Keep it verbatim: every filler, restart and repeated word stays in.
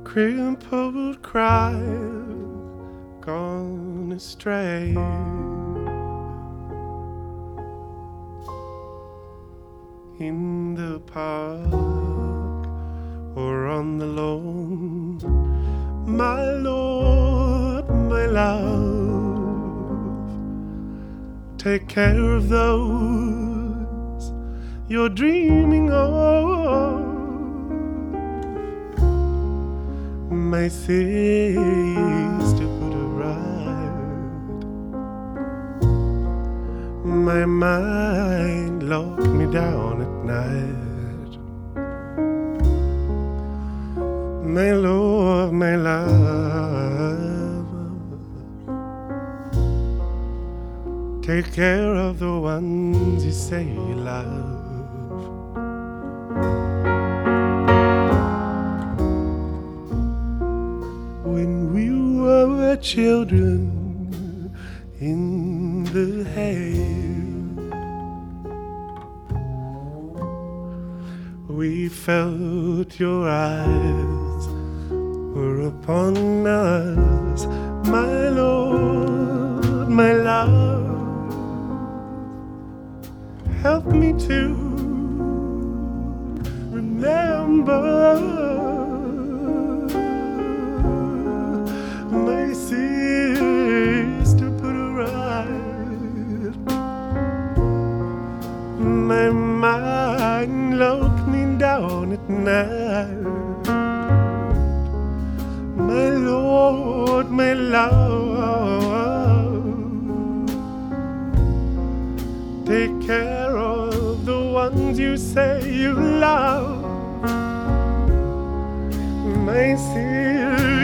crippled cry gone astray. In the park or on the lawn, my Lord, my love, take care of those you're dreaming of. My sister put her right, my mind locked me down at night. My Lord, my love, take care of the ones you say you love. When we were children in the hay, we felt your eyes were upon us, my Lord, my love. Help me to remember. My sister put her right, my mind locked me down at night. My Lord, my love, take care of the ones you say you love. My sister